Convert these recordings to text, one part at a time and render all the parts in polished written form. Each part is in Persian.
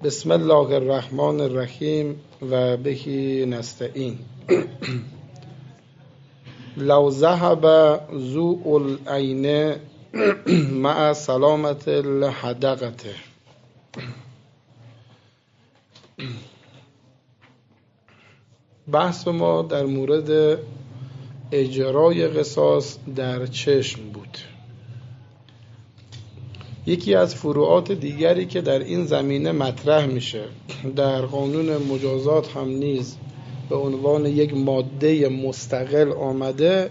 بسم الله الرحمن الرحیم و بهی نستعین. لو ذهب ذو العین مع سلامت الحدقته. بحث ما در مورد اجرای قصاص در چشم بود. یکی از فروعات دیگری که در این زمینه مطرح میشه در قانون مجازات هم نیز به عنوان یک ماده مستقل آمده،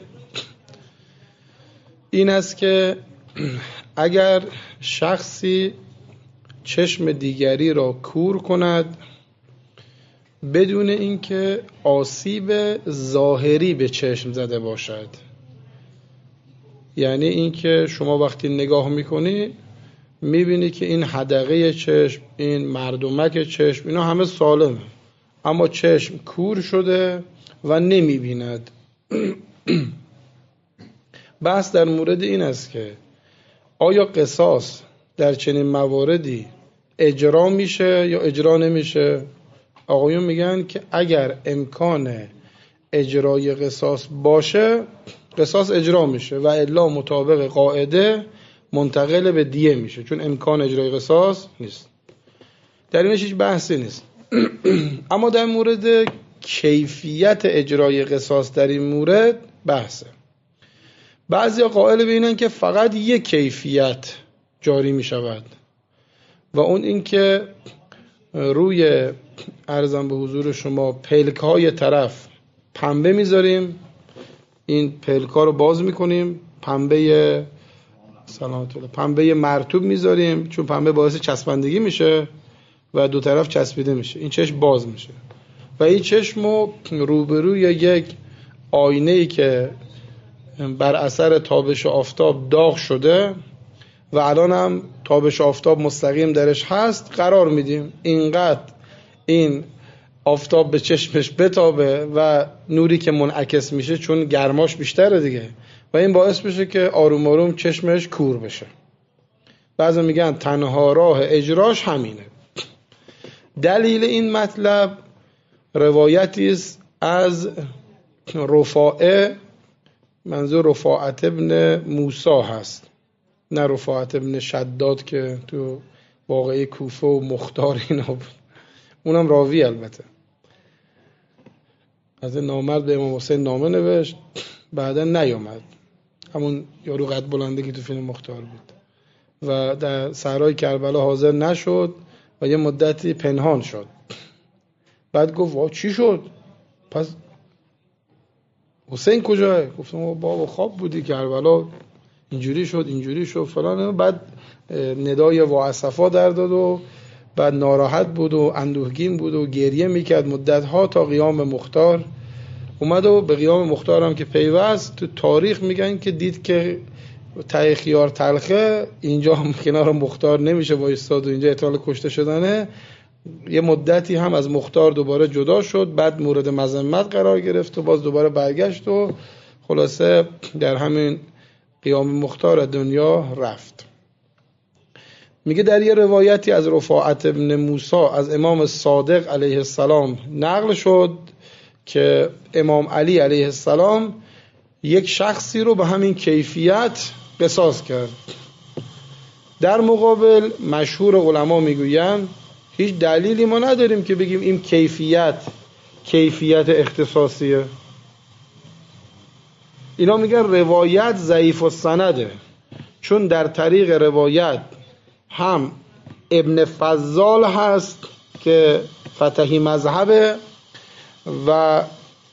این است که اگر شخصی چشم دیگری را کور کند بدون اینکه آسیب ظاهری به چشم زده باشد، یعنی اینکه شما وقتی نگاه میکنی میبینی که این حدقه چشم، این مردمک چشم، اینا همه سالمه، اما چشم کور شده و نمیبیند. بحث در مورد این است که آیا قصاص در چنین مواردی اجرا میشه یا اجرا نمیشه؟ آقایون میگن که اگر امکان اجرای قصاص باشه قصاص اجرا میشه و الا مطابق قاعده منتقل به دیه میشه، چون امکان اجرای قصاص نیست. در اینش هیچ بحثی نیست. اما در مورد کیفیت اجرای قصاص در این مورد بحثه. بعضی قائل به اینن که فقط یک کیفیت جاری میشود و اون این که روی عرضم به حضور شما پلک های طرف پنبه میذاریم، این پلک ها رو باز میکنیم، پنبه مرطوب میذاریم، چون پنبه باعث چسبندگی میشه و دو طرف چسبیده میشه، این چشم باز میشه و این چشم رو روبروی یک آینه‌ای که بر اثر تابش آفتاب داغ شده و الان هم تابش آفتاب مستقیم درش هست قرار میدیم، اینقدر این آفتاب به چشمش بتابه و نوری که منعکس میشه چون گرماش بیشتره دیگه و این باعث بشه که آروم آروم چشمش کور بشه. بعضی میگن تنها راه اجراش همینه. دلیل این مطلب روایتی است از رفاعه، منظور رفاعت ابن موسی هست، نه رفاعت ابن شداد که تو واقعه کوفه و مختار اینا بود، اونم راوی البته. از نامرد به امام حسین نامه نوشت، بعدا نیامد، همون یارو قد بلنده که تو فیلم مختار بود و در صحرای کربلا حاضر نشد و یه مدتی پنهان شد. بعد گفت وا چی شد؟ پس حسین کجاه؟ گفتم بابا خواب بودی کربلا، اینجوری شد فلان. بعد ندای واصفا در داد و بعد ناراحت بود و اندوهگین بود و گریه میکرد مدتها تا قیام مختار اومد و به قیام مختار هم که پیوست. تو تاریخ میگن که دید که ته خیار تلخه، اینجا هم کنار مختار نمیشه وایستاد و اینجا احتمال کشته شدنه. یه مدتی هم از مختار دوباره جدا شد، بعد مورد مذمت قرار گرفت و باز دوباره برگشت و خلاصه در همین قیام مختار دنیا رفت. میگه در یه روایتی از رفاعت ابن موسی از امام صادق علیه السلام نقل شد که امام علی علیه السلام یک شخصی رو به همین کیفیت قصاص کرد. در مقابل مشهور علما میگوین هیچ دلیلی ما نداریم که بگیم این کیفیت اختصاصیه. اینا میگن روایت ضعیف السنده، چون در طریق روایت هم ابن فضال هست که فتحی مذهبه و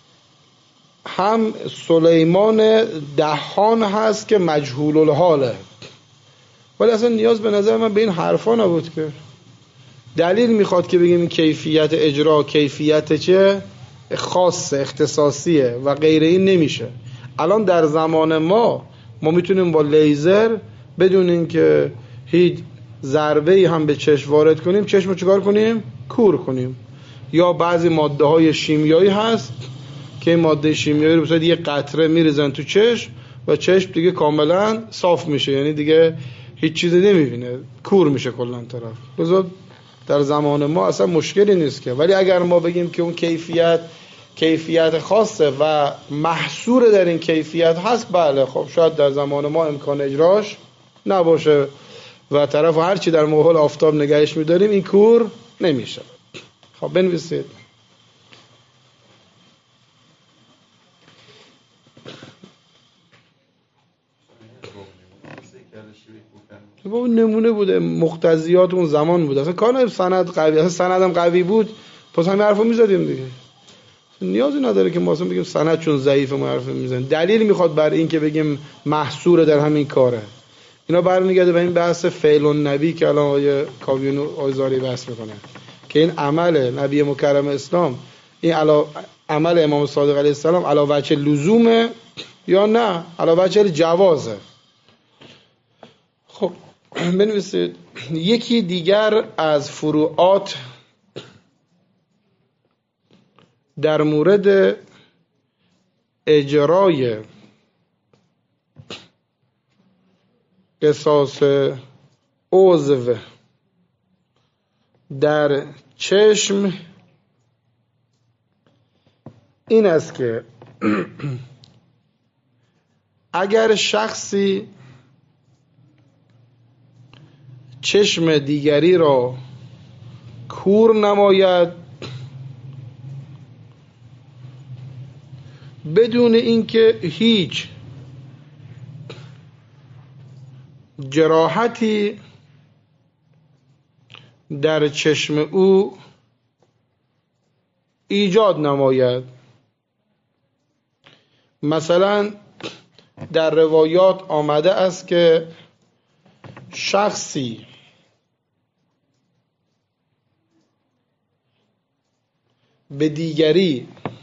هم سلیمان دهان هست که مجهول الحاله. ولی اصلا نیاز به نظر من به این حرفا نبود که دلیل میخواد که بگیم کیفیت اجرا کیفیت چه خاص اختصاصیه و غیر این نمیشه. الان در زمان ما میتونیم با لیزر بدون اینکه هیچ ضربه‌ای هم به چشم وارد کنیم چشمو چیکار کنیم؟ کور کنیم. یا بعضی ماده های شیمیایی هست که این ماده شیمیایی رو بسید یه قطره میریزن تو چشم و چشم دیگه کاملا صاف میشه، یعنی دیگه هیچ چیزی نمیبینه، کور میشه کلا طرف. لذا در زمان ما اصلا مشکلی نیست که، ولی اگر ما بگیم که اون کیفیت خاصه و محصور در این کیفیت هست، بله خب شاید در زمان ما امکان اجراش نباشه و طرف هرچی در مقابل آفتاب نگهش می‌داریم این کور نمیشه. خب بنویسید. با اون نمونه بوده، مقتضیات اون زمان بوده، اصلا کار سند قوی، اصلا سندم قوی بود پس همین حرفو میزدیم دیگه، نیازی نداره که ما اصلا بگیم سند چون ضعیفه ما حرف میزنیم. دلیل میخواد برای این که بگیم محصور در همین کاره. اینا برمیگرده به این بحث فعل النبی که الان آیه کاویون آیزاری بحث میکنه که این عمل نبی مکرم اسلام، این عمل امام صادق علیه السلام علی وجه لزومه یا نه علی وجه جوازه. خب بنویسید. یکی دیگر از فروعات در مورد اجرای قصاص عضو در چشم این است که اگر شخصی چشم دیگری را کور نماید بدون اینکه هیچ جراحتی در چشم او ایجاد نماید. مثلا در روایات آمده است که شخصی به دیگری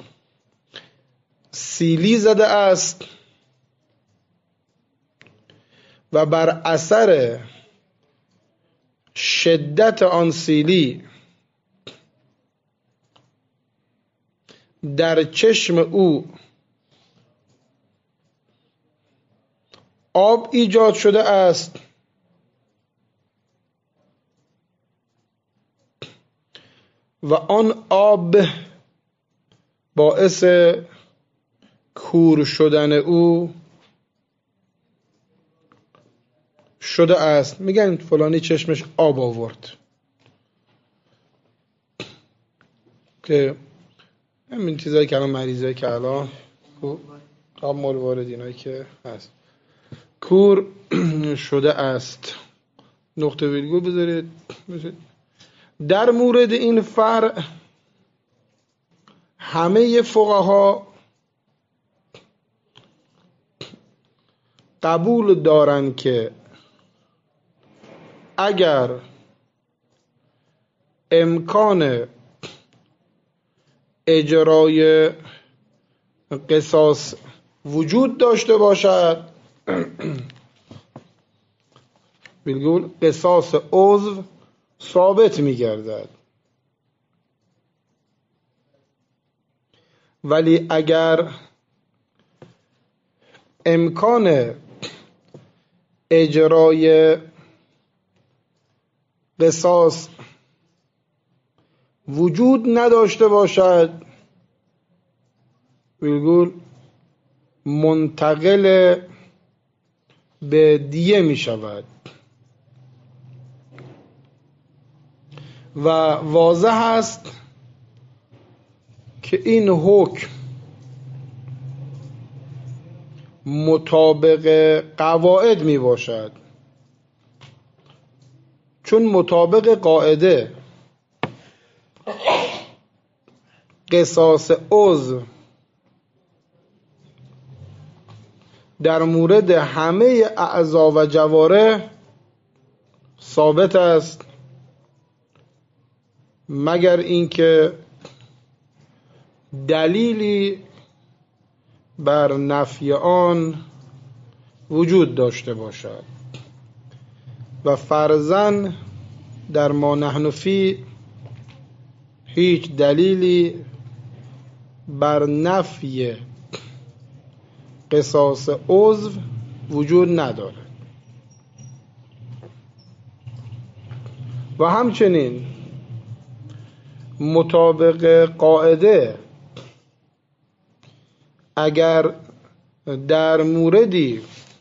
سیلی زده است و بر اثر شدت آن سیلی در چشم او آب ایجاد شده است و آن آب باعث کور شدن او شده است. میگن فلانی چشمش آب آورد، که همین چیزایی که الان مریضایی که الان آب مال واردینایی که هست کور شده است. نقطه ویرگول بذارید. در مورد این فرع همه فقها قبول دارند که اگر امکان اجرای قصاص وجود داشته باشد بالگول قصاص عضو ثابت می گردد، ولی اگر امکان اجرای قصاص وجود نداشته باشد بالگول منتقل به دیه می شود و واضح است که این حکم مطابق قواعد می باشد، چون مطابق قاعده قصاص عضو در مورد همه اعضا و جوارح ثابت است مگر اینکه دلیلی بر نفی آن وجود داشته باشد و فرضاً در ما نحن فی هیچ دلیلی بر نفی قصاص عضو وجود ندارد. و همچنین مطابق قاعده اگر در موردی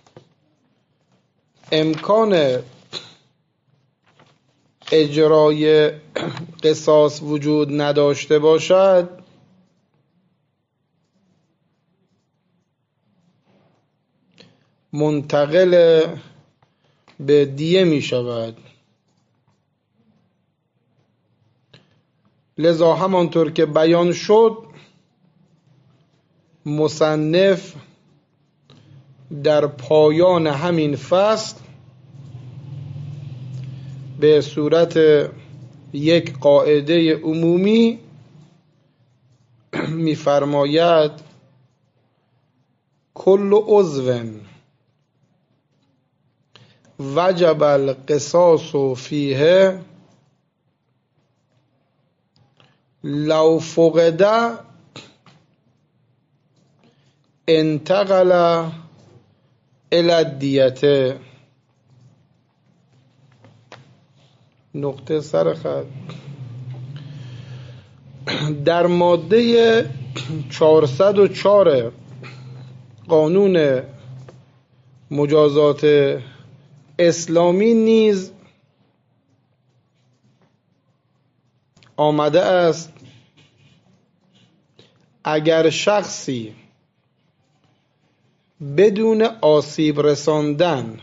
امکان اجرای قصاص وجود نداشته باشد، منتقل به دیه می شود. لذا همانطور که بیان شد، مصنف در پایان همین فصل به صورت یک قاعده عمومی می‌فرماید کل عضو وجب القصاص فیه لو فقد انتقل الی الدیة. نقطه سرخط در ماده 404 قانون مجازات اسلامی نیز آمده است اگر شخصی بدون آسیب رساندن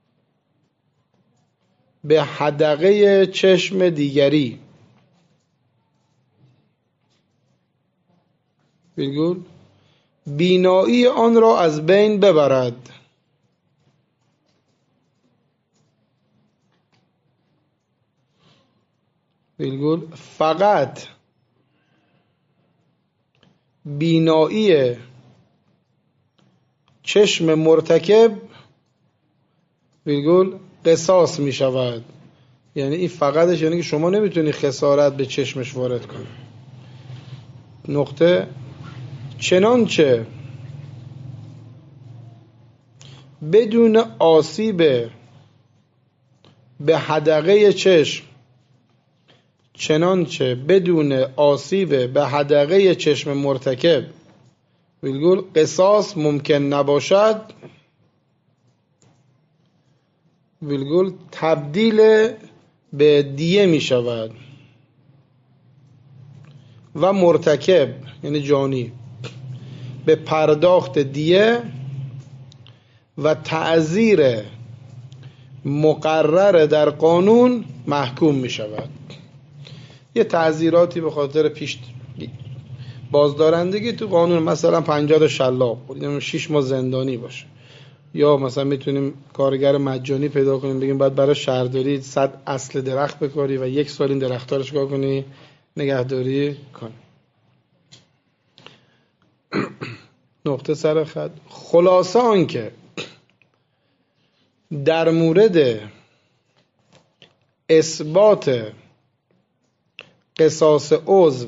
به حدقه چشم دیگری بینایی آن را از بین ببرد فقط بینایی چشم مرتکب قصاص می شود. یعنی این فقطش یعنی که شما نمیتونی خسارت به چشمش وارد کنی. نقطه چنانچه بدون آسیب به حدقه چشم چشم مرتکب قصاص ممکن نباشد، تبدیل به دیه می شود و مرتکب یعنی جانی به پرداخت دیه و تعزیر مقرر در قانون محکوم می شود. یه تعزیراتی به خاطر پیش بازدارندگی تو قانون، مثلا 50 شلاق، 6 ماه زندانی باشه، یا مثلا میتونیم کارگر مجانی پیدا کنیم بگیم باید برای شهرداری 100 اصل درخت بکاری و 1 سال این درخت‌ها رو چیکار کنی؟ نگهداری کنی. نقطه سر خط خلاصه آن که در مورد اثبات قصاص عضو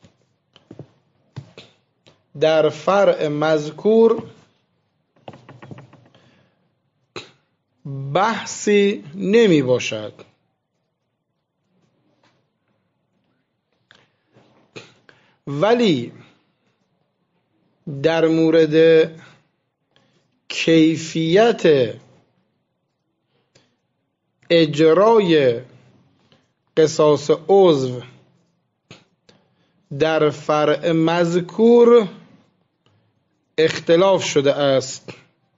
در فرع مذکور بحثی نمی باشد، ولی در مورد کیفیت اجرای قصاص عضو در فرع مذکور اختلاف شده است.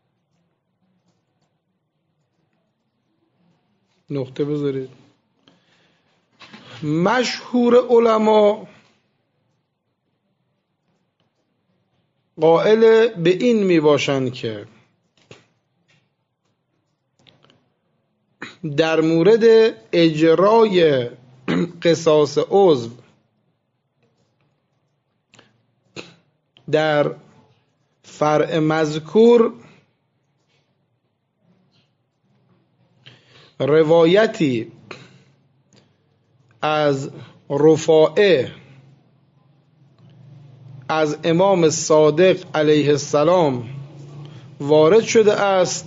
نقطه بذارید. مشهور علما قائل به این می باشند که در مورد اجرای قصاص عضو در فرع مذکور روایتی از رفاعه از امام صادق علیه السلام وارد شده است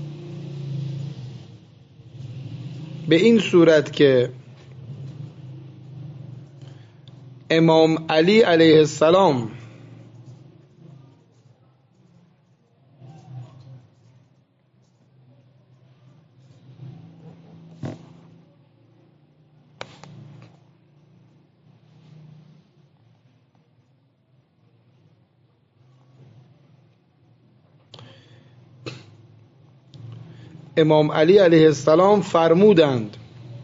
به این صورت که امام علی علیه السلام امام علی علیه السلام فرمودند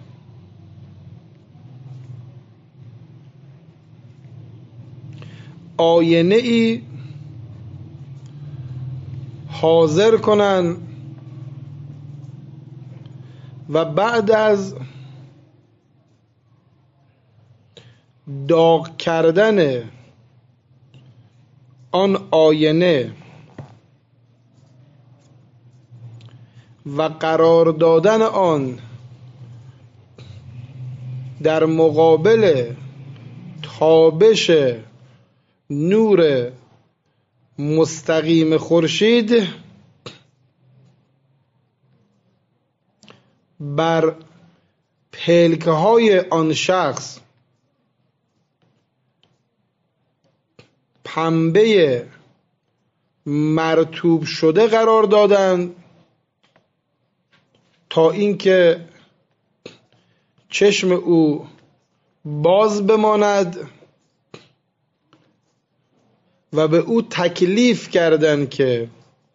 آینه ای حاضر کنن و بعد از داغ کردن آن آینه و قرار دادن آن در مقابل تابش نور مستقیم خورشید بر پلکه های آن شخص پنبه مرطوب شده قرار دادند تا اینکه چشم او باز بماند و به او تکلیف کردند که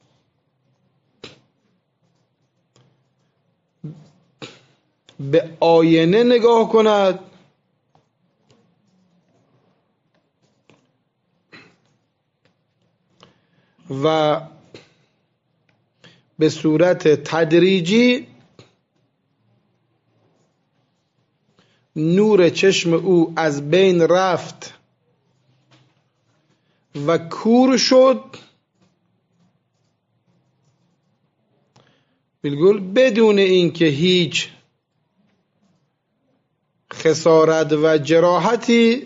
به آینه نگاه کند و به صورت تدریجی نور چشم او از بین رفت و کور شد، بالکل بدون اینکه هیچ خسارت و جراحتی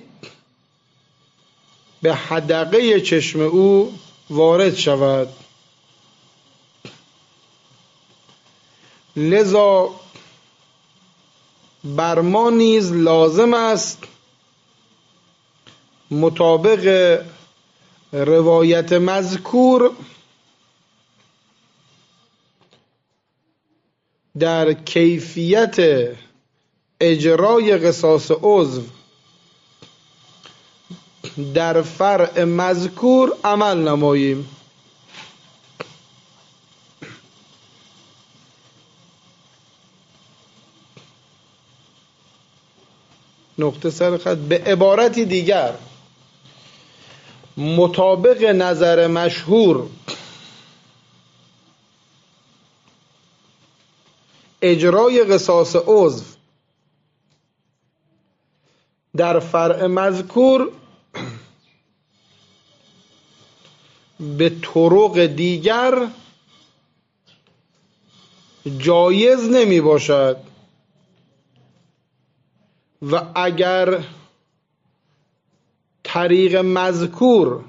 به حدقه چشم او وارد شود. لذا بر ما نیز لازم است مطابق روایت مذکور در کیفیت اجرای قصاص عضو در فرع مذکور عمل نماییم. نقطه سر خط. به عبارتی دیگر مطابق نظر مشهور اجرای قصاص عضو در فرع مذکور به طرق دیگر جایز نمی باشد و اگر طریق مذکور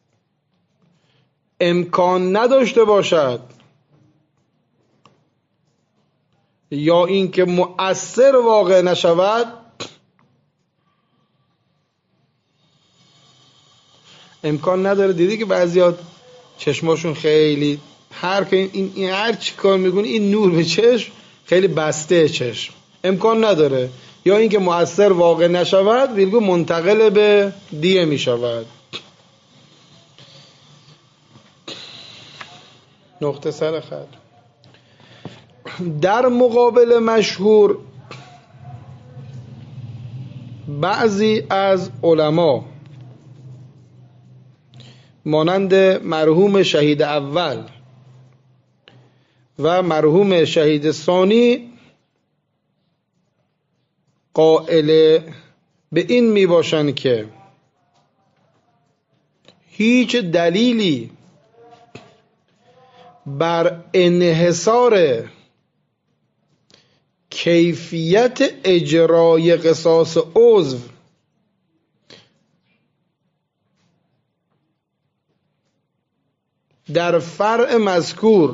امکان نداشته باشد یا اینکه مؤثر واقع نشود، امکان نداره. دیدی که بعضیات چشماشون خیلی این هر چی کار میکنه این نور به چشم خیلی بسته چشم، امکان نداره، یا اینکه مؤثر واقع نشود بالکل منتقل به دیه میشود. نقطه سر خط. در مقابل مشهور بعضی از علما مانند مرحوم شهید اول و مرحوم شهید ثانی قائل به این می باشند که هیچ دلیلی بر انحصار کیفیت اجرای قصاص عضو در فرع مذکور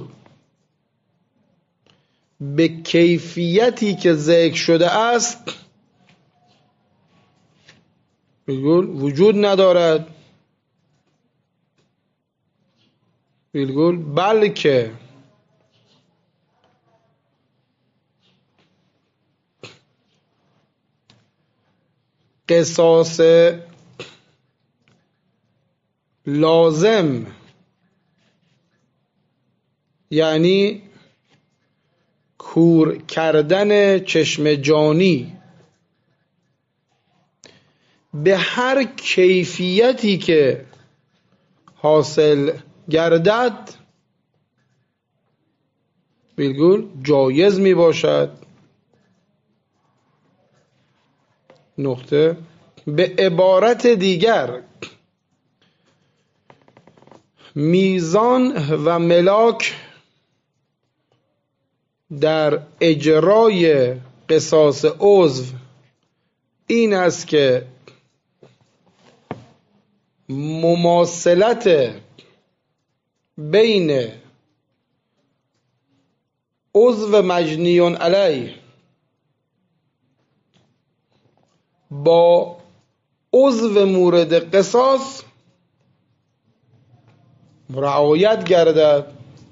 به کیفیتی که ذکر شده است وجود ندارد، بلکه قصاص لازم، یعنی کور کردن چشم جانی به هر کیفیتی که حاصل گردد جایز می باشد. نقطه. به عبارت دیگر میزان و ملاک در اجرای قصاص عضو این است که مماثلت بین عضو مجنی علیه با عضو مورد قصاص رعایت گردد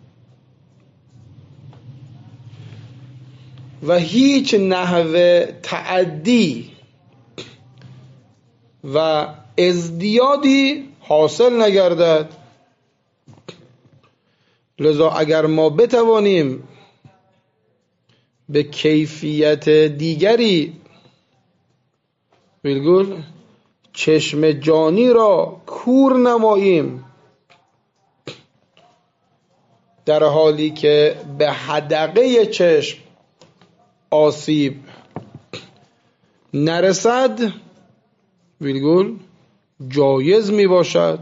و هیچ نحو تعدی و ازدیادی حاصل نگردد. لذا اگر ما بتوانیم به کیفیت دیگری چشم جانی را کور نماییم در حالی که به حدقه چشم آسیب نرسد جایز می باشد.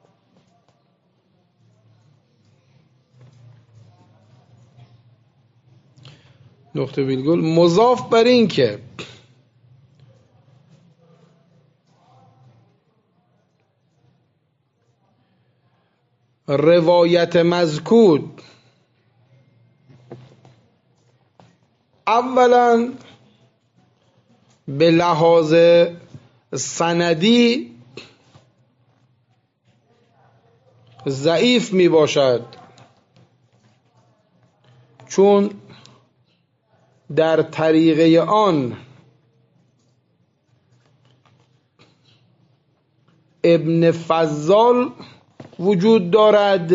نقطه مضاف بر این که روایت مذکور اولا به لحاظ سندی ضعیف می باشد، چون در طریقه آن ابن فضال وجود دارد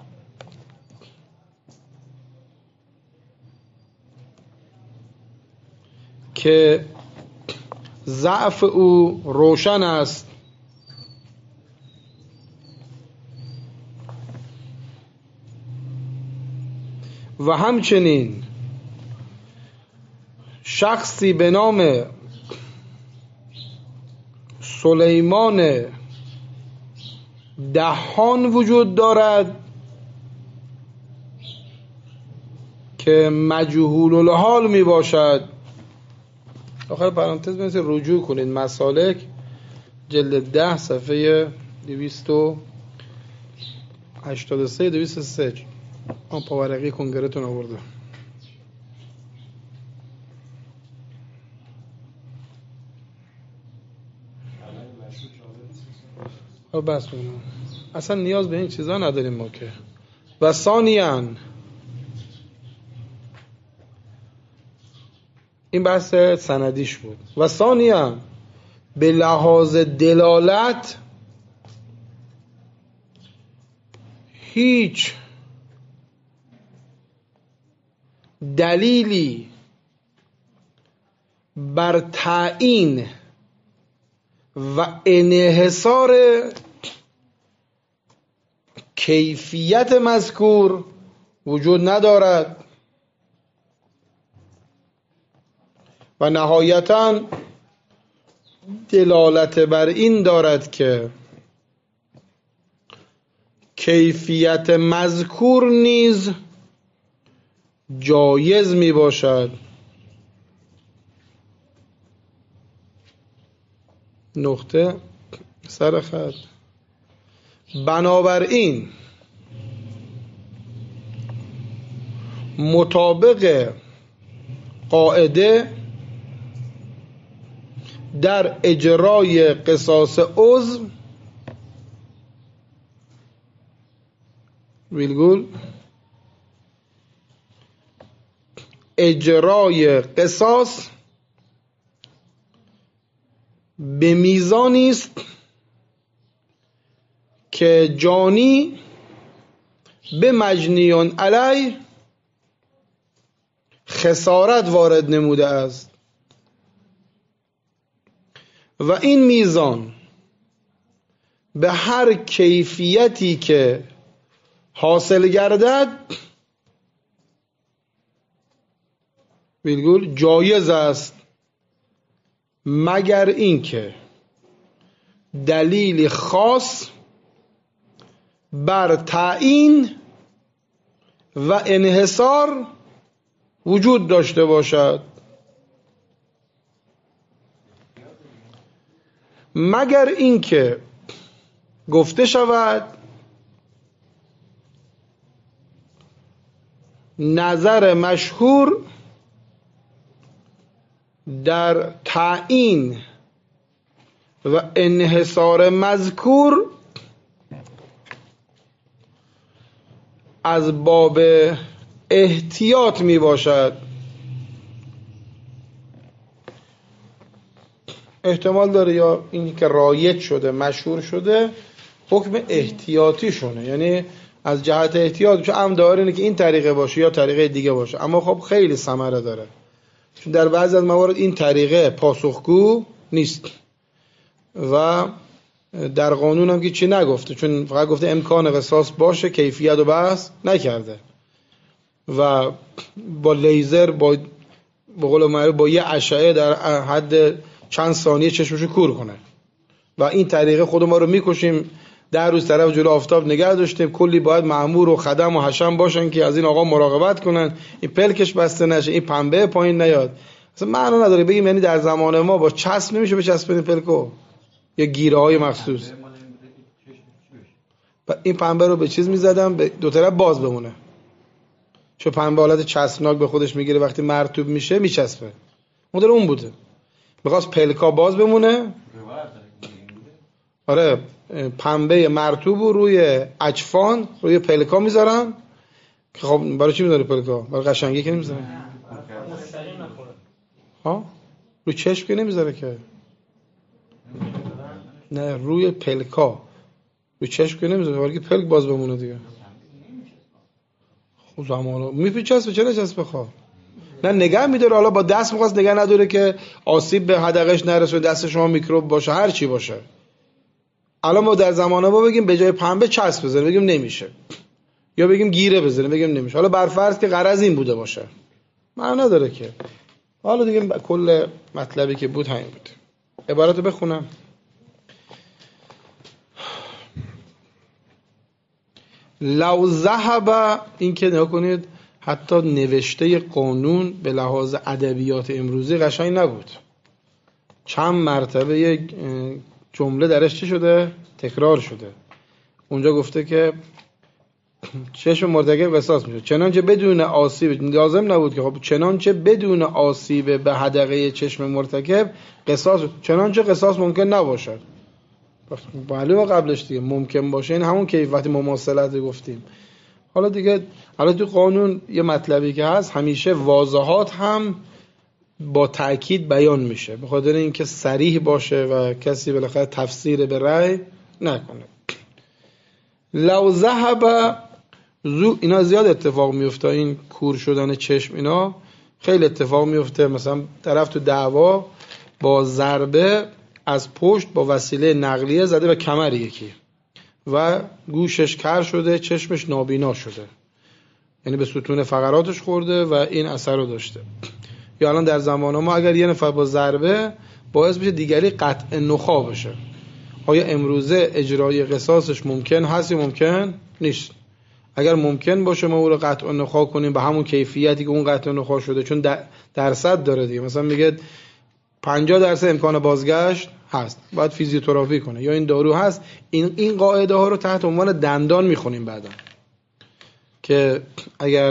که ضعف او روشن است و همچنین شخصی به نام سلیمان دهان وجود دارد که مجهول الحال می باشد. آخر پرانتز بنویسید رجوع کنید مسالک جلد 10 صفحه 283 203 آن پاورقی کنگرهتون آورده. بس کنم اصلا نیاز به این چیزا نداریم ما که. و ثانیاً این بحث سندیش بود. و ثانیاً به لحاظ دلالت هیچ دلیلی بر تعیین و انحصار کیفیت مذکور وجود ندارد و نهایتاً دلالت بر این دارد که کیفیت مذکور نیز جایز می باشد. نقطه سرخط. بنابراین مطابق قاعده در اجرای قصاص عضو ویلگول اجرای قصاص به میزانی است که جانی به مجنیان علی خسارت وارد نموده است و این میزان به هر کیفیتی که حاصل گردد ویلگول جایز است، مگر اینکه دلیل خاص بر تعیین و انحصار وجود داشته باشد. مگر اینکه گفته شود نظر مشهور در تعیین و انحصار مذکور از باب احتیاط می باشد. احتمال داره یا این که رایج شده مشهور شده حکم احتیاطی شونه، یعنی از جهت احتیاط، چون هم داره اینه که این طریقه باشه یا طریقه دیگه باشه، اما خب خیلی ثمره داره، چون در بعضی از موارد این طریقه پاسخگو نیست و در قانون هم که چی نگفته، چون فقط گفته امکان قصاص باشه، کیفیت و بحث نکرده و با لیزر با قول معروف با یه اشعه در حد چند ثانیه چشمشو کور کنه و این طریقه خود ما رو میکشیم. 10 روز طرف جلو آفتاب نگه داشتیم، کلی باید مأمور و خدم و حشم باشن که از این آقا مراقبت کنن، این پلکش بسته نشه، این پنبه پایین نیاد. اصلا معنا نداره بگیم یعنی در زمان ما با چسب نمیشه بچسبونیم پلکو یا گیره های مخصوص. این پنبه رو به چیز میزدم به دو طرف باز بمونه، چون پنبه حالت چسبناک به خودش میگیره وقتی مرطوب میشه میچسبه. مدل اون بوده، میخواست پلکا باز بمونه. آره پنبه مرطوب رو روی اجفان روی پلکا میذارن که خب برای چی میذاره پلکا؟ برای قشنگی که نمیذاره. ها روی چشم که نمیذاره که، نه روی پلکا، روی چشم که نمیذاره برای که پلک باز بمونه دیگه. خب زمانو میپیچسبه، چرا چسبه خواه نه نگه میداره. حالا با دست میخواست نگه نداره که آسیب به حدقش نرسه، دست شما میکروب باشه هر چی باشه. الان ما در زمانه ما بگیم به جای پنبه چسب بزنیم بگیم نمیشه، یا بگیم گیره بزنیم بگیم نمیشه. حالا بر فرض که غرض این بوده باشه معنی نداره که. حالا دیگه کل مطلبی که بود همین بود. عبارت رو بخونم. لو ذهب، این که نگاه کنید حتی نوشته قانون به لحاظ ادبیات امروزی قشنگ نبود. چند مرتبه یک جمله درش چی شده؟ تکرار شده. اونجا گفته که چشم مرتکب قصاص میشه، چنانچه بدون آسیب، لازم نبود که خب چنانچه بدون آسیب به حدقه چشم مرتکب قصاص، چنانچه قصاص ممکن نباشد. معلومه قبلش دیگه ممکن باشه، این همون کیفیت مماثلت گفتیم. حالا دیگه تو قانون یه مطلبی که هست همیشه واضحات هم با تأکید بیان میشه، به خاطر اینکه صریح باشه و کسی بالاخره تفسیر به رأی نکنه. لو ذهب اینا زیاد اتفاق میفته، این کور شدن چشم اینا خیلی اتفاق میفته. مثلا طرف تو دعوا با ضربه از پشت با وسیله نقلیه زده به کمر یکی و گوشش کر شده، چشمش نابینا شده، یعنی به ستون فقراتش خورده و این اثر رو داشته. یا الان در زمان ما اگر یه نفر با ضربه باعث بشه دیگری قطع نخاع بشه، آیا امروزه اجرای قصاصش ممکن هست یا ممکن نیست؟ اگر ممکن باشه ما او رو قطع نخاع کنیم به همون کیفیتی که اون قطع نخاع شده، چون درصد داره دیگه، مثلا میگه 50% امکان بازگشت هست، باید فیزیوتراپی کنه یا این دارو هست. این قاعده ها رو تحت عنوان دندان میخونیم بعدا، که اگر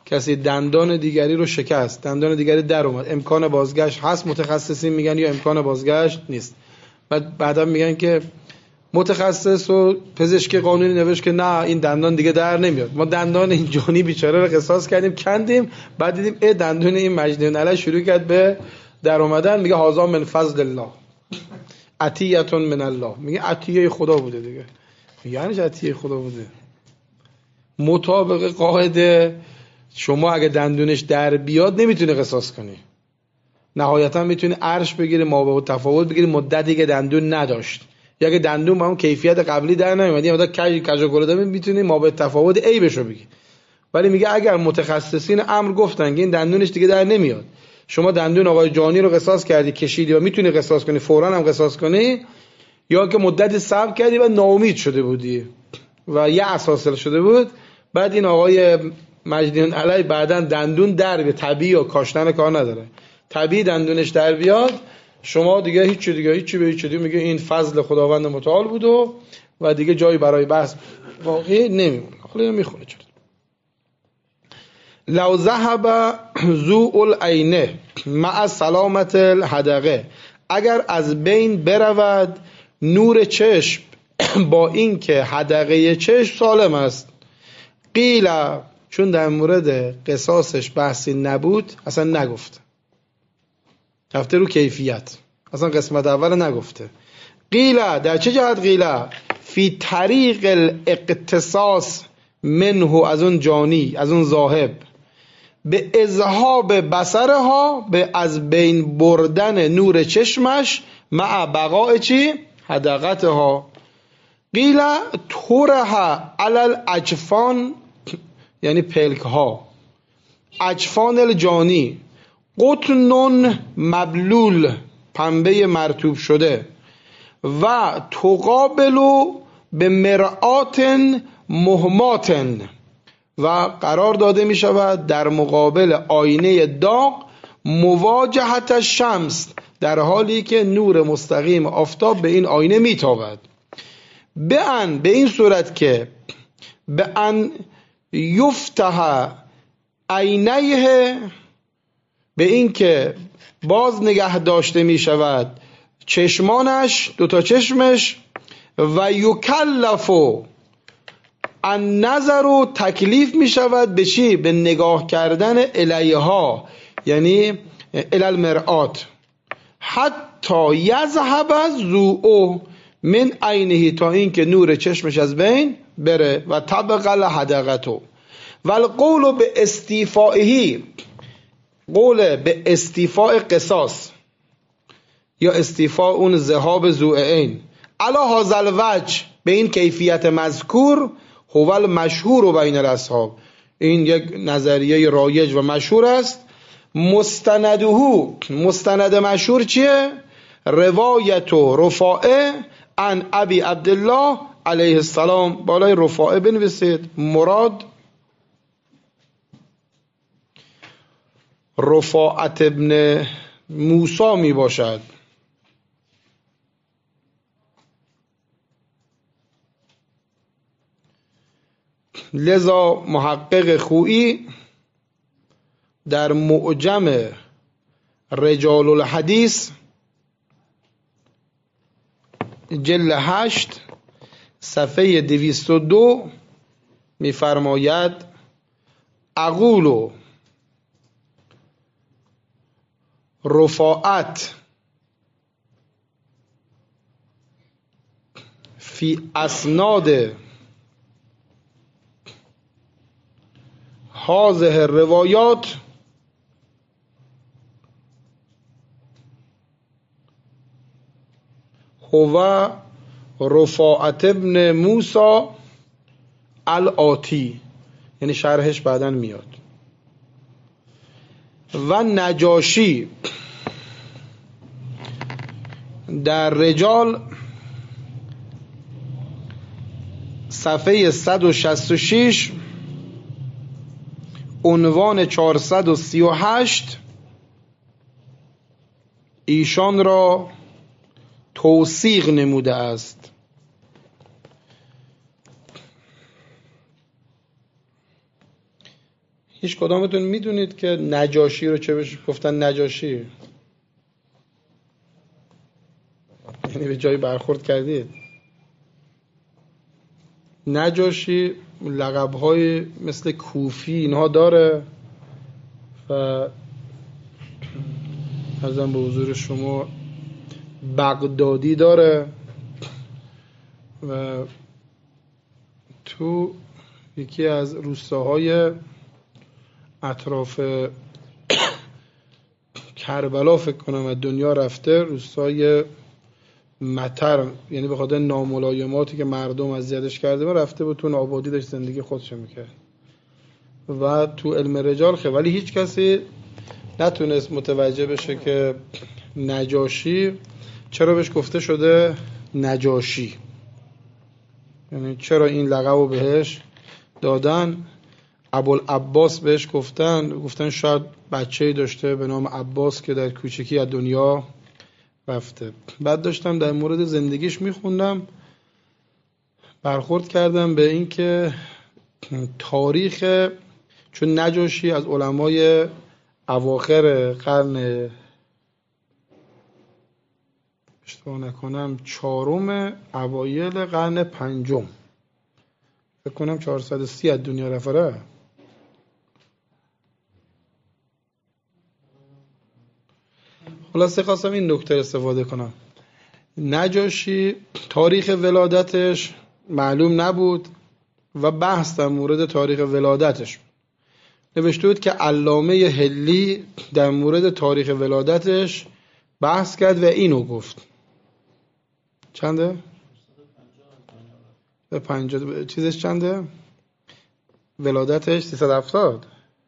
کسی دندان دیگری رو شکست، دندان دیگری در اومد، امکان بازگشت هست، متخصصین میگن یا امکان بازگشت نیست. بعدا میگن که متخصص و پزشک قانونی نوشت که نه این دندان دیگه در نمیاد. ما دندان این جانی بیچاره رو قصاص کردیم، کندیم، بعد دیدیم دندون این مجنون علی شروع کرد به در اومدن. میگه هذا من فضل الله، عطیه من الله. میگه عطیه خدا بوده دیگه. یعنی عطیه خدا بوده. مطابق قاعده شما اگه دندونش در بیاد نمیتونه قصاص کنی، نهایتا میتونه عرش بگیره، مابعد تفاوت بگیره، مدتی که دندون نداشت، یا اگه دندون با اون کیفیت قبلی در نمیاد یا مدت کج گلوده میتونه مابعد تفاوت عیبشو بگی. ولی میگه اگر متخصصین امر گفتن که این دندونش دیگه در نمیاد، شما دندون آقای جانی رو قصاص کردی، کشیدی و میتونی قصاص کنی، فوراً هم قصاص کنی، یا که مدتی صبر کردی و ناامید شده بودی و یأس حاصل شده بود، بعد این آقای مجنون علی بعداً دندون در بیاد، طبیعی یا کاشتن کار نداره، طبیعی دندونش در بیاد، شما دیگه هیچی به هیچی دیگه میگه این فضل خداوند متعال بود و دیگه جایی برای بحث واقعی نمیمونه. حالا میخونه چرا لو ذهب ذو العین مع سلامت الحدقه، اگر از بین برود نور چشم با این که حدقه چشم سالم است. قیل، چون در مورد قصاصش بحثی نبود اصلا نگفته، رفته رو کیفیت، اصلا قسمت اول نگفته. قیل، در چه جهت قیل؟ فی طریق الاقتصاص منه، از اون جانی، از اون ذاهب، به اذهاب بصرها، به از بین بردن نور چشمش، مع بقاء چی؟ حدقتها. قیل طرح علی الاجفان، یعنی پلک ها، اجفان الجانی، قطن مبلول، پنبه مرطوب شده، و تقابلو به مرآت مهمات، و قرار داده می شود در مقابل آینه داغ، مواجهت الشمس، در حالی که نور مستقیم آفتاب به این آینه می تابد. به این صورت که به ان یفتح عینیه، به این که باز نگه داشته می شود چشمانش، دوتا چشمش، و یکلفو ان نظر، و تکلیف می شود به چی؟ به نگاه کردن الیها، یعنی الی المرآت، حتی یذهب ضوء من عینه، تا این که نور چشمش از بین بره، و تبقى حدقته. و القول به استیفائه، قول به استیفاء قصاص یا استیفاء اون ذهاب ضوءین علی هذا الوجه، به این کیفیت مذکور، هو المشهور بین الاصحاب، این یک نظریه رایج و مشهور است. مستند مشهور چیه؟ روایت رفاعه عن ابی عبدالله علیه السلام. بالای رفاعه بنویسید، مراد رفاعت ابن موسی می باشد. لذا محقق خویی در معجم رجال الحدیث جلد 8 صفحه 202 می‌فرماید: اقول رفاعت فی اسناد هذه الروایات هو رفاعت ابن موسی الآتی، یعنی شرحش بعداً میاد. و نجاشی در رجال صفحه 166 عنوان 438 ایشان را توثیق نموده است. هیچ کدامتون میدونید که نجاشی رو چه بهش گفتن نجاشی؟ یعنی به جایی برخورد کردید؟ نجاشی لقب‌های مثل کوفی اینها داره و ارزم به حضور شما بغدادی داره و تو یکی از روستاهای اطراف کربلا فکر کنم از دنیا رفته، روستای مطر، یعنی به خاطر ناملایماتی که مردم اذیتش کرده و رفته بود تو آبادی داشت زندگی خودش میکرد و تو علم رجال خیلی، ولی هیچ کسی نتونست متوجه بشه که نجاشی چرا بهش گفته شده نجاشی، یعنی چرا این لقب رو بهش دادن. ابوالعباس بهش گفتن شاید بچه‌ای داشته به نام عباس که در کوچکی از دنیا رفته. بعد داشتم در مورد زندگیش میخوندم، برخورد کردم به این که تاریخ، چون نجاشی از علمای اواخر قرن اشتباه نکنم 4 اوایل قرن 5 فکر کنم 430 از دنیا رفته. خلاصه خواستم این نکته استفاده کنم. نجاشی تاریخ ولادتش معلوم نبود و بحث در مورد تاریخ ولادتش نوشته بود که علامه حلی در مورد تاریخ ولادتش بحث کرد و اینو گفت. چنده؟ به 50 چیزش چنده؟ ولادتش 370.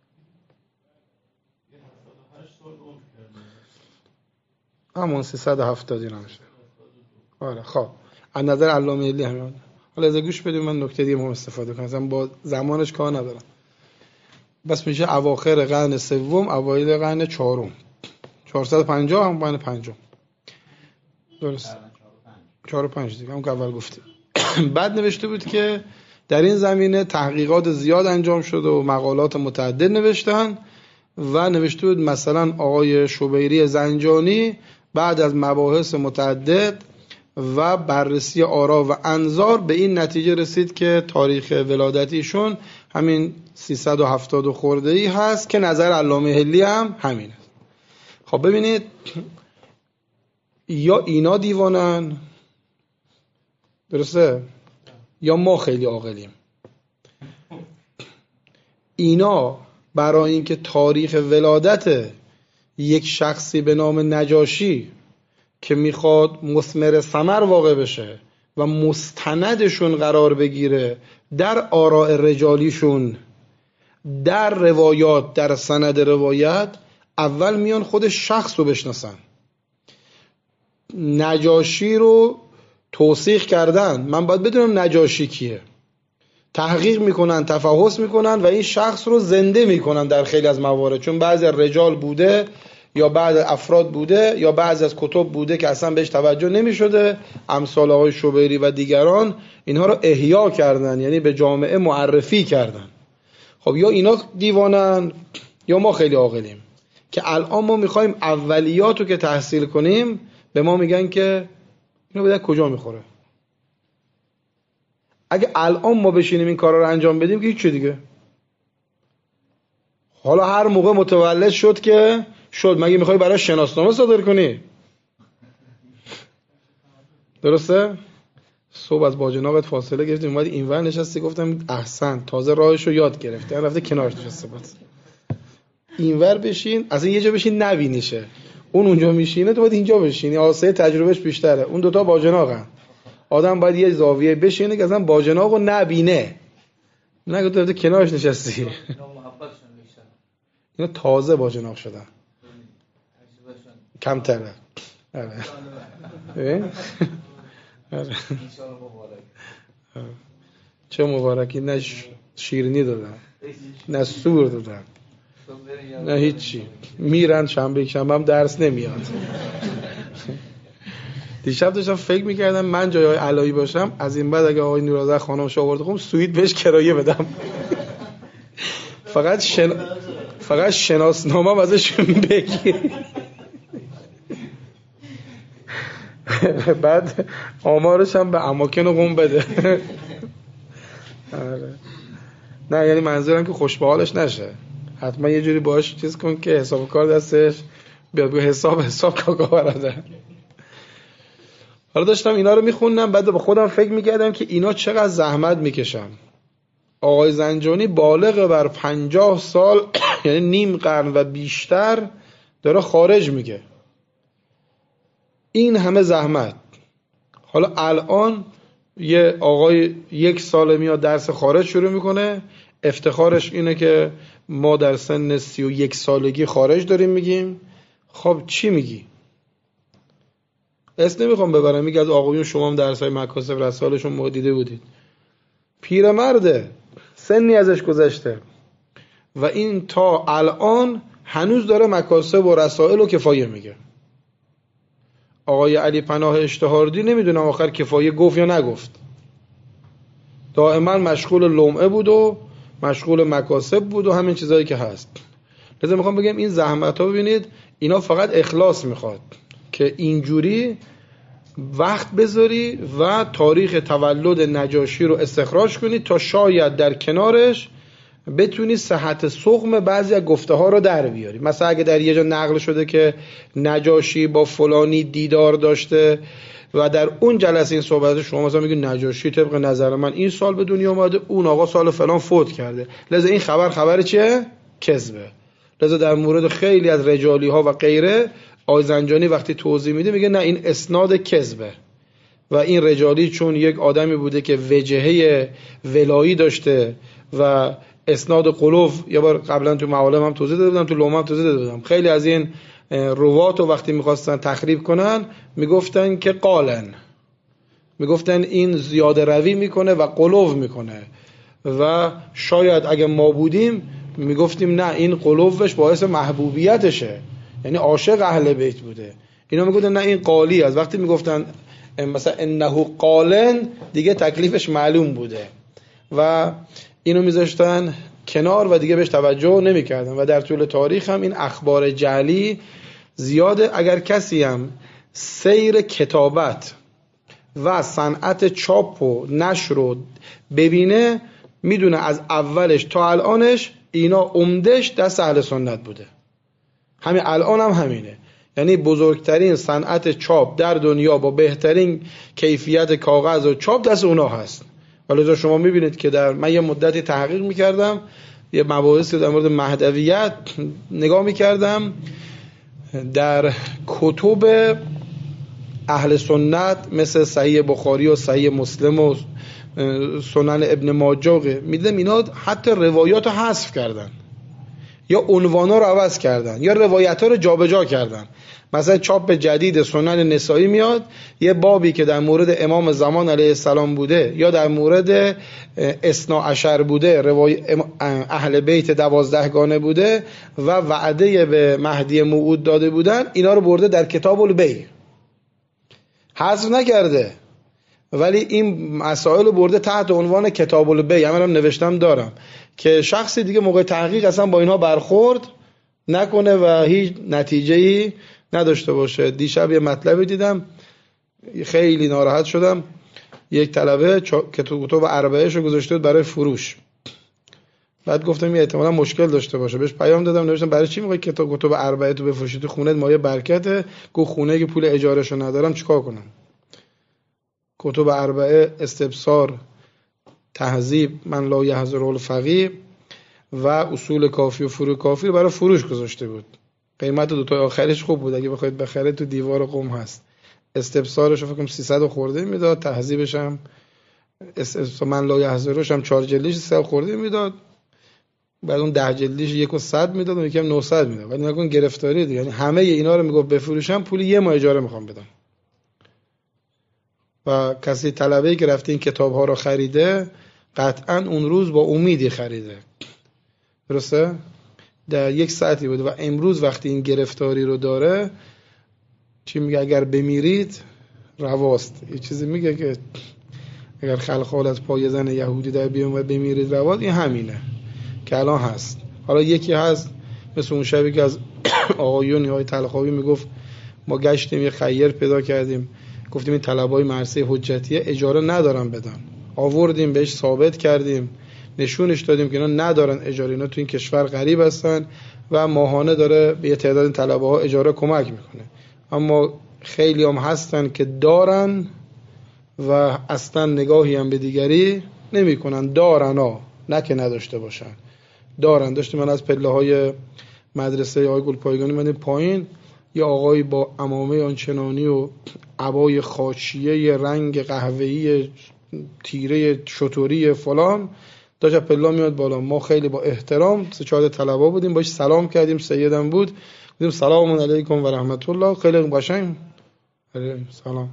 همون 370 نمیشه. آره خب از نظر علامه حلی همین. حالا از گوش بدید من نکته دیگه مهم استفاده کنم، مثلا با زمانش کار ندارم. بس میشه اواخر قرن 3 اوایل قرن 4 450 هم قرن 5 درست 4 و 5 دیگه هم که اول گفتیم. بعد نوشته بود که در این زمینه تحقیقات زیاد انجام شده و مقالات متعدد نوشتن و نوشته بود مثلا آقای شبیری زنجانی بعد از مباحث متعدد و بررسی آرا و انظار به این نتیجه رسید که تاریخ ولادتیشون همین 370 خورده‌ای هست که نظر علامه حلی هم همینه. خب ببینید، یا اینا دیوانن درسته یا ما خیلی عاقلیم. اینا برای اینکه تاریخ ولادت یک شخصی به نام نجاشی که میخواد مثمر ثمر واقع بشه و مستندشون قرار بگیره در آراء رجالیشون، در روایات، در سند روایت، اول میان خود شخص رو بشناسن. نجاشی رو توثیق کردن، من باید بدونم نجاشی کیه. تحقیق میکنن، تفحص میکنن و این شخص رو زنده میکنن در خیلی از موارد، چون بعضی از رجال بوده یا بعضی از افراد بوده یا بعضی از کتب بوده که اصلا بهش توجه نمیشده، امثال آقای شبیری و دیگران اینها رو احیا کردن، یعنی به جامعه معرفی کردن. خب یا اینا دیوانن یا ما خیلی عاقلیم که الان ما میخوایم اولیات رو که تحصیل کنیم به ما میگن که اینو بده کجا میخوره. اگه الان ما بشینیم این کارا رو انجام بدیم که هیچ دیگه. حالا هر موقع متولد شد که شد، مگه میخوای برای شناسنامه صادر کنی؟ درسته؟ صبح از باجناقت فاصله گرفتی اومدی اینور نشستی، گفتم احسن، تازه راهشو یاد گرفتی، رفته کنارش نشسته بود. اینور بشین، اصلا یه جا بشین نبینیشه، اون اونجا میشینه تو باید اینجا بشینی، آسه تجربهش بیشتره. اون دوتا باجناقن، آدم باید یه زاویه بشینه که اصلا باجناقو نبینه، نگه تو رفته کنارش نشستی. اینا تازه باجناق شدن، کمتره. آره چه مبارکی، نه شیرینی دادن نه سور دادن نه هیچی، میرن شنبه هم درس نمیاد. دیشب داشتم فکر میکردم من جای آقای علایی باشم از این بعد اگه آقای نورآذر خانمش آورده خب سویت بهش کرایه بدم. فقط شناسنامه ازشون بگیر. بعد آمارش هم به اماکن قم بده. نه یعنی منظورم که خوش به حالش نشه، حتما یه جوری باهاش چیز کن که حساب کار دستش بیاد، به حساب کاکا برده. حالا داشتم اینا رو میخوندم، بعد با خودم فکر میکردم که اینا چقدر زحمت میکشن. آقای زنجانی بالغ بر 50 سال یعنی نیم قرن و بیشتر داره خارج میگه، این همه زحمت. حالا الان یه آقای 1 سال میاد درس خارج شروع میکنه، افتخارش اینه که ما در سن 31 سالگی خارج داریم میگیم. خب چی میگی؟ اسم نمیخوام ببرم، میگه از آقایون شما هم درسای مکاسب رسالشون ما دیده بودید، پیرمرده، سنی ازش گذشته و این تا الان هنوز داره مکاسب و رسائل و کفایه میگه. آقای علی پناه اشتهاردی نمیدونم آخر کفایه گفت یا نگفت، دائما مشغول لمعه بود و مشغول مکاسب بود و همین چیزایی که هست. لذا میخوام بگم این زحمت ها ببینید اینا فقط اخلاص میخواد که اینجوری وقت بذاری و تاریخ تولد نجاشی رو استخراج کنی تا شاید در کنارش بتونی صحت سقم بعضی از گفته ها رو در بیاری. مثلا اگه در یه جا نقل شده که نجاشی با فلانی دیدار داشته و در اون جلسه این صحبت شما مثلا میگی نجاشی طبق نظر من این سال به دنیا اومده، اون آقا سال فلان فوت کرده، لذا این خبر چیه؟ کذبه. لذا در مورد خیلی از رجالی ها و غیره آقای زنجانی وقتی توضیح میده میگه نه این اسناد کذبه و این رجالی چون یک آدمی بوده که وجهه ولایی داشته و اسناد قلوف، یه بار قبلا تو معالم هم توضیح داده بودم، تو لوم هم توضیح داده بودم، خیلی از این روات رو وقتی میخواستن تخریب کنن میگفتن که قالن، میگفتن این زیاده روی میکنه و قلوف میکنه و شاید اگه ما بودیم میگفتیم نه این قلوفش باعث محبوبیتشه، یعنی عاشق اهل بیت بوده. اینا میگفتن نه این قالی، از وقتی میگفتن مثلا انه قالن دیگه تکلیفش معلوم بوده و اینو میذاشتن کنار و دیگه بهش توجه نمیکردن و در طول تاریخ هم این اخبار جعلی زیاده. اگر کسی هم سیر کتابت و صنعت چاپ و نشر رو ببینه میدونه از اولش تا الانش اینا عمدش دست اهل سنت بوده، همین الان هم همینه. یعنی بزرگترین صنعت چاپ در دنیا با بهترین کیفیت کاغذ و چاپ دست اونا هست. ولی شما میبینید که من یه مدتی تحقیق میکردم، یه مباحثی در مورد مهدویت نگاه میکردم، در کتب اهل سنت مثل صحیح بخاری و صحیح مسلم و سنن ابن ماجه میدیدم اینا حتی روایات رو حذف کردن یا عنوانا رو عوض کردن یا روایت ها رو جابجا کردن. مثلا چاپ جدید سنن نسائی میاد یه بابی که در مورد امام زمان علیه السلام بوده یا در مورد اثنا عشر بوده، اهل بیت 12 گانه بوده و وعده به مهدی موعود داده بودن، اینا رو برده در کتاب البیع، حذف نکرده ولی این مسائل رو برده تحت عنوان کتاب البیع. منم نوشتم دارم که شخصی دیگه موقع تحقیق اصلا با اینها برخورد نکنه و هیچ نتیجه‌ای نداشته باشه. دیشب یه مطلبی دیدم خیلی ناراحت شدم، یک طلبه کتاب اربعه‌اش رو گذاشته بود برای فروش، بعد گفتم یه احتمالاً مشکل داشته باشه، بهش پیام دادم نوشتم برای چی میخوای کتاب اربعه تو بفروشی، تو خونت مایه برکته؟ گفت خونه که پول اجارهشو ندارم چیکار کنم؟ کتب اربعه، استبصار، تهذیب، من لا یحضر الفقیه و اصول کافی و فروع کافی رو برای فروش گذاشته بود. قیمت دو تا آخرش خوب بود، اگه بخواید بخرید تو دیوار قم هست. استبصارش فکر کنم 300 خورده میداد، تهذیبش هم من لا یحضرش هم 4 جلدیش 3 خورده میداد، بعد اون 10 جلدیش 100 میداد و یکم 900 میداد. ولی نکن گرفتاری دیگه، یعنی همه اینا رو میگفت بفروشم پول یه ماه اجاره میخوام بدم. و کسی طلبه‌ای که رفته این کتاب‌ها رو خریده قطعاً اون روز با امیدی خریده، درسته؟ در یک ساعتی بوده و امروز وقتی این گرفتاری رو داره چی میگه؟ اگر بمیرید رواست. یه چیزی میگه که اگر خلخال از پای زن یهودی در بیام و بمیرید رواست. این همینه که الان هست. حالا یکی هست مثل اون شبی که از آقایون های طلخاوی میگفت ما گشتیم یه خیر پیدا کردیم، گفتیم این طلبای مرثیه حجتیه اجاره ندارن بدن، آوردیم بهش ثابت کردیم، نشونش دادیم که اینا ندارن اجاره، اینا تو این کشور غریب هستن و ماهانه داره به یه تعداد طلبه ها اجاره کمک میکنه. اما خیلی هم هستن که دارن و اصلا نگاهی هم به دیگری نمی کنن. دارن ها، نه که نداشته باشن، دارن. داشتیم من از پله های مدرسه آقای گلپایگانی مدیم پایین، یه آقایی با عمامه آنچنانی و عبای خاچیه رنگ قهوه‌ای تیره شطوری فلان داشت پله میاد بالا. ما خیلی با احترام 3-4 طلبه بودیم، باش سلام کردیم، سیدم بود، گفتیم سلام علیکم و رحمت الله. خیلی قشنگ سلام،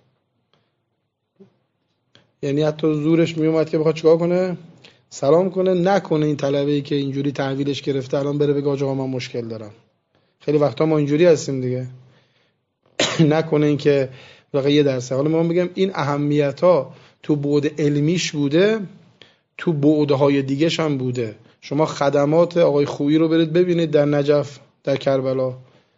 یعنی حتی زورش میومد که بخواد چیکار کنه، سلام کنه. نکنه این طلبه‌ای که اینجوری تحویلش گرفته الان بره بگه آقا من مشکل دارم. خیلی وقتا ما اینجوری هستیم دیگه. نکنه این که واقعا یه درسه. حالا من بگم این اهمیت‌ها تو بعد علمیش بوده، تو بعدهای دیگه‌ش هم بوده. شما خدمات آقای خویی رو برید ببینید در نجف، در کربلا،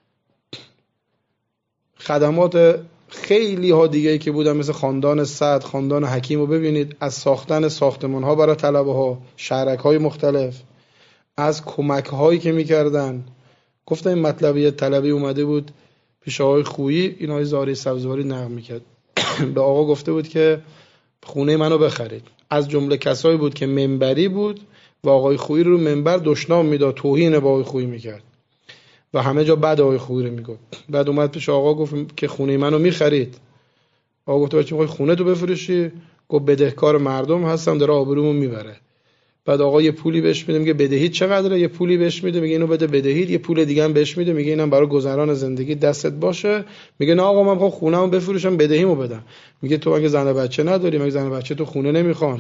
خدمات خیلی ها دیگه‌ای که بودن مثل خاندان سعد، خاندان حکیم رو ببینید، از ساختن ساختمان‌ها برای طلبه‌ها، شهرک‌های مختلف، از کمک‌هایی که می‌کردن. گفتم این مطلب یه طلبی اومده بود پیش آقای خویی، این آقای زاری سبزواری نقل می‌کرد، به آقا گفته بود که خونه منو بخرید. از جمله کسایی بود که منبری بود و آقای خویی رو منبر دشنام میداد، توهین به آقای خویی می‌کرد و همه جا بعد آقای خویی رو میگفت. بعد اومد پیش آقا گفت که خونه منو می‌خرید. آقا گفت بچه می‌خوای خونه تو بفروشی؟ گفت بدهکار مردم هستم، داره آبرومو میبره. بعد آقا یه پولی بهش میده، میگه بدهید چقدره؟ یه پولی بهش میده، میگه اینو بده بدهید. یه پول دیگه هم بهش میده، میگه اینم برای گذران زندگی دستت باشه. میگه نه آقا من می‌خوام خونه‌مو بفروشم بدهیمو بدم. میگه تو مگه زن و بچه نداری؟ مگه زن و بچه تو خونه نمیخوان؟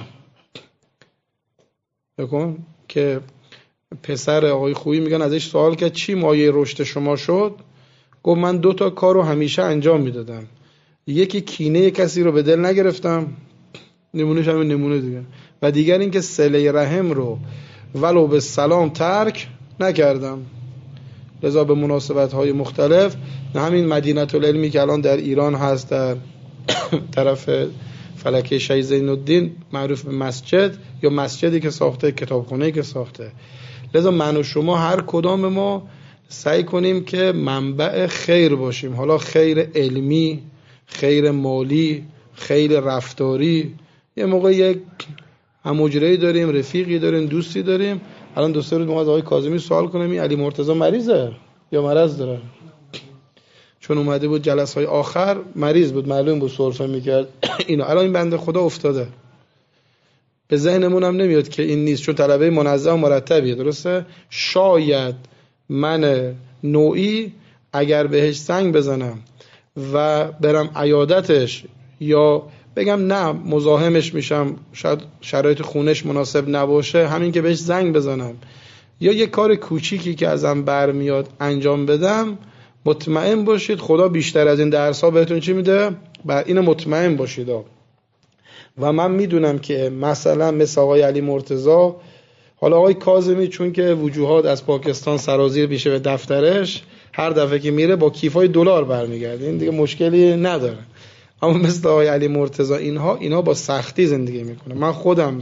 بکن که پسر آقای خویی میگن ازش سوال کرد چی مایه رشد شما شد؟ گفت من 2 تا کارو همیشه انجام میدادم، یکی کینه کسی رو به دل نگرفتم، نمونهش همین نمونه دیگه، و دیگر اینکه صله رحم رو ولو به سلام ترک نکردم. لذا به مناسبت‌های مختلف همین مدینه العلمی که الان در ایران هست، در طرف فلکه شهید زین الدین، معروف به مسجد، یا مسجدی که ساخته، کتابخونه‌ای که ساخته. لذا من و شما هر کدام ما سعی کنیم که منبع خیر باشیم. حالا خیر علمی، خیر مالی، خیر رفتاری. یه موقع یک هموجره‌ای داریم، رفیقی داریم، دوستی داریم. الان 2-3 روز ما از آقای کاظمی سوال کنیم این علی مرتضی مریضه یا مرض داره؟ چون اومده بود جلسه‌های آخر مریض بود، معلوم بود سرفه میکرد اینا. الان این بنده خدا افتاده، به ذهنمون هم نمیاد که این نیست، چون طلبه منظم و مرتبیه. درسته؟ شاید من نوعی اگر بهش زنگ بزنم و برم عیادتش یا بگم نه مزاحمش میشم، شاید شرایط خونش مناسب نباشه، همین که بهش زنگ بزنم یا یه کار کوچیکی که ازم برمیاد انجام بدم، مطمئن باشید خدا بیشتر از این درس‌ها بهتون چی میده؟ بر این مطمئن باشید. و من میدونم که مثلا مثل آقای علی مرتضی، حالا آقای کاظمی چون که وجوهات از پاکستان سرازیر میشه به دفترش، هر دفعه که میره با کیفای دلار برمیگرده، این دیگه مشکلی نداره. اما مثل آقای علی مرتضی اینا با سختی زندگی میکنه. من خودم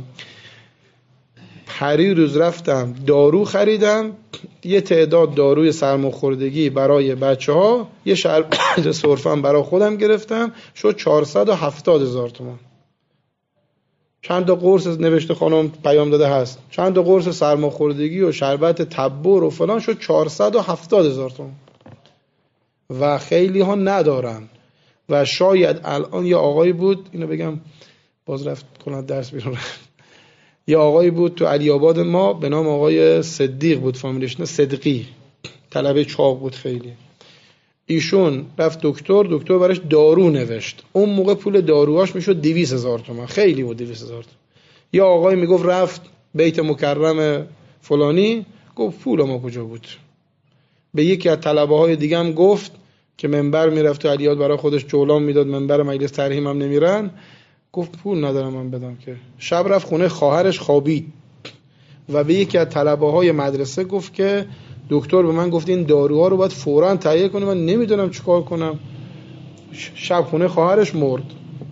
پری روز رفتم دارو خریدم، یه تعداد داروی سرماخوردگی برای بچه‌ها، یه شربت سرفه برای خودم گرفتم، شد 470,000 تومان. چند تا قرص نوشته خانم پیام داده هست، چند تا قرص سرماخوردگی و شربت تبور و فلان، شد 470,000 تومان. و خیلی ها ندارن. و شاید الان یه آقایی بود، اینو بگم باز رفت کنه درس بیرون، یه آقایی بود تو علی آباد ما به نام آقای صدیق بود، فامیلش نه صدقی، طلبه چاق بود خیلی. ایشون رفت دکتر براش دارو نوشت. اون موقع پول داروهاش میشد 200,000 تومان، خیلی بود 200,000 تومان. یه آقای میگفت رفت بیت مکرم فلانی، گفت پول ما کجا بود. به یکی از طلبه های دیگه هم گفت که منبر میرفت تو علیاد برای خودش جولان میداد، منبر مجلس ترحیم هم نمیرن، گفت پول ندارم من بدم که. شب رفت خونه خواهرش خوابید و به یکی از طلبه‌های مدرسه گفت که دکتر به من گفت این داروها رو باید فوراً تهیه کنی، من نمیدونم چیکار کنم. شب خونه خواهرش مرد،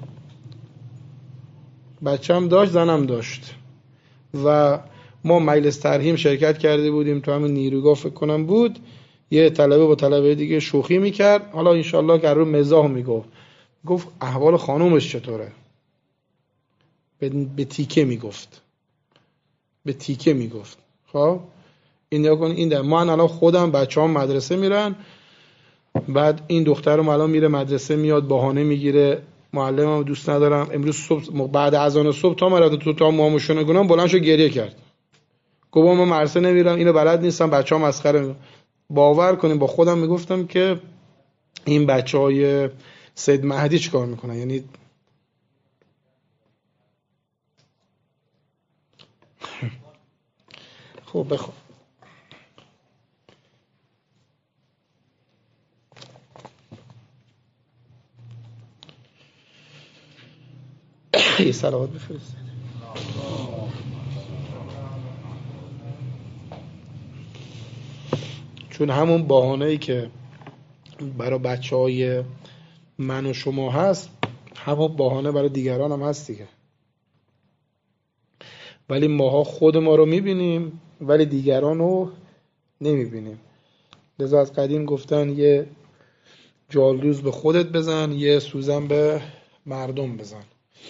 بچه‌م داشت، زنم داشت و ما مجلس ترحیم شرکت کرده بودیم تو همین نیروگاه فکر کنم بود. یه طلبه با طلبه دیگه شوخی میکرد، حالا انشالله که رو مزاح میگفت، گفت احوال خانومش چطوره، به تیکه میگفت، به تیکه میگفت. خب این نگاه کن، این در من الان خودم بچه‌ام مدرسه میرن، بعد این دخترم الان میره مدرسه، میاد بهانه میگیره معلمم دوست ندارم، امروز صبح بعد از اذان صبح تا مراد تو تا موامشون گونم بلند شو گریه کرد، گفت من مدرسه نمیرم، اینو بلد نیستم، بچه‌ها مسخره. باور کنیم با خودم میگفتم که این بچهای سید مهدی چیکار میکنن، یعنی خب بخوام یه صلوات بفرست. چون همون بهانه‌ای که برای بچهای من و شما هست، همون بهانه برای دیگران هم هست دیگه. ولی ماها خود ما رو میبینیم ولی دیگران رو نمیبینیم. لذا از قدیم گفتن یه جالدوز به خودت بزن، یه سوزن به مردم بزن.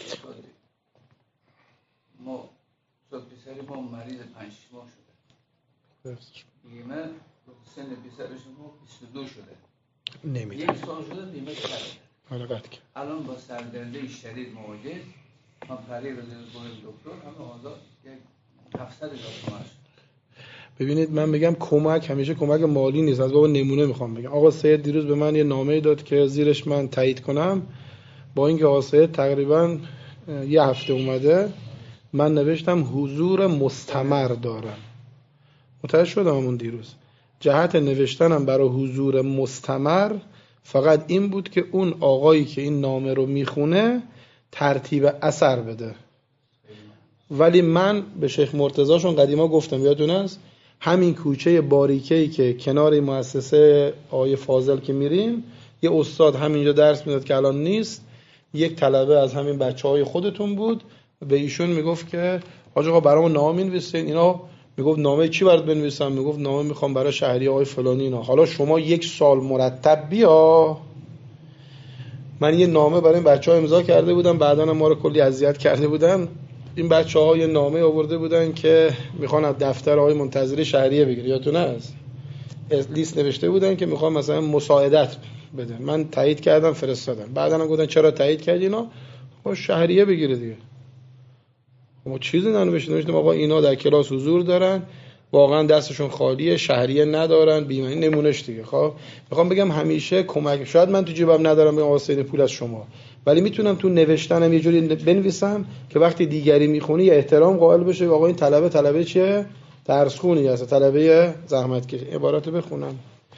ما پسری ما مریض 5 ماه شده، بیمه سن پسرش ما 22 شده، نمیده، 1 سال شده بیمه کرد. الان با سردرده شدید مواجه، من پری رو بریم دکتر، همه آزاد یک 700 هزار تومان. ببینید من میگم کمک همیشه کمک مالی نیست، از بابا نمونه میخوام بگم. آقا سید دیروز به من یه نامه داد که زیرش من تایید کنم، با اینکه آقا سید تقریبا یه هفته اومده، من نوشتم حضور مستمر دارم. متوجه شدم همون دیروز جهت نوشتنم برای حضور مستمر فقط این بود که اون آقایی که این نامه رو میخونه ترتیب اثر بده. ولی من به شیخ مرتضیشون قدیما گفتم، یادتون است، همین کوچه باریکه‌ای که کنار مؤسسه آقای فاضل که میریم، یه استاد همینجا درس میداد که الان نیست، یک طلبه از همین بچهای خودتون بود، به ایشون میگفت که حاج آقا برام نامه بنویسین. اینا میگفت نامه چی برات بنویسم؟ میگفت نامه میخوام برای شهری آقای فلانی. اینا حالا شما 1 سال مرتب بیا. من یه نامه برای این بچه‌ها امضا کرده بودم، بعداً ما رو کلی اذیت کرده بودن. این بچه‌ها یه نامه آورده بودن که میخوان از دفتر آقای منتظری شهریه بگیره، یادتونه است؟ لیست نوشته بودن که میخوان مثلا مساعدت بده. من تایید کردم فرستادم. بعداً گفتن چرا تایید کردی؟ اینا خب شهریه بگیره دیگه. ما چیزی ننوشتیم آقا اینا در کلاس حضور دارن، واقعا دستشون خالیه، شهریه ندارن، بیمه نمونش دیگه. خب میخوام بگم همیشه کمک، شاید من تو جیبم ندارم به واسطه پول از شما، ولی میتونم تو نوشتنم یه جوری بنویسم که وقتی دیگری میخونی یه احترام قائل بشه. آقا این طلبه چیه؟ درس خونی هست، طلبه زحمت کش. عبارت بخونم.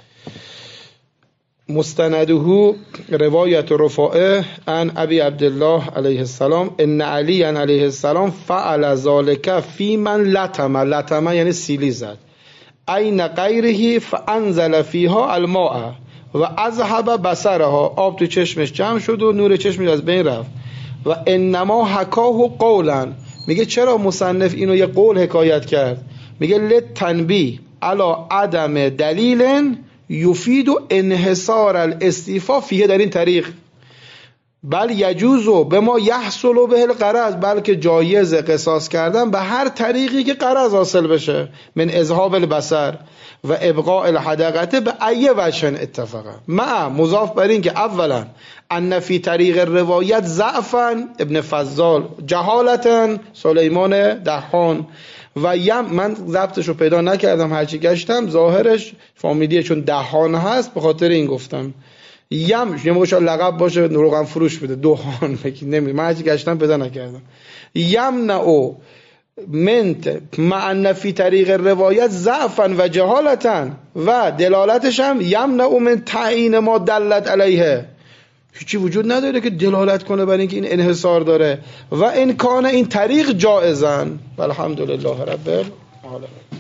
مستنده روایت رفاعه عن ابی عبدالله علیه السلام ان علی علیه السلام فعل ذلك فی من لطم یعنی سیلی زد، عین غیره فانزل فیها الماء و اذهب بصرها، آب تو چشمش جمع شد و نور چشمش از بین رفت. و انما حکاه قولا، میگه چرا مصنف اینو یه قول حکایت کرد؟ میگه لتنبیه علی عدم دلیل یفید انحصار الاستیفا فیه، در این طریق بل یجوز به ما یحصل به الغرض، بلکه جایز قصاص کردن به هر طریقی که غرض حاصل بشه، من اذهاب البصر و ابقاء الحدقه به ای وجه اتفقا، مع مضاف بر این که اولا ان فی طریق روایت ضعفا ابن فضال، جهالتا سلیمان دهان و من ضبطش رو پیدا نکردم، هرچی گشتم ظاهرش فامیلیه چون دهان هست، به خاطر این گفتم. یه موقع شاید لقب باشه روغن فروش بده، دهان نمیدونم، من هرچی گشتم پیدا نکردم. یمنع منت مع ان فی طریق روایت ضعفا و جهالتا، و دلالتش هم یمنع من تعیین ما دلت علیه، هیچی وجود نداره که دلالت کنه بر اینکه این انحصار داره. و امکان این طریق جائزن والحمدلله رب حالا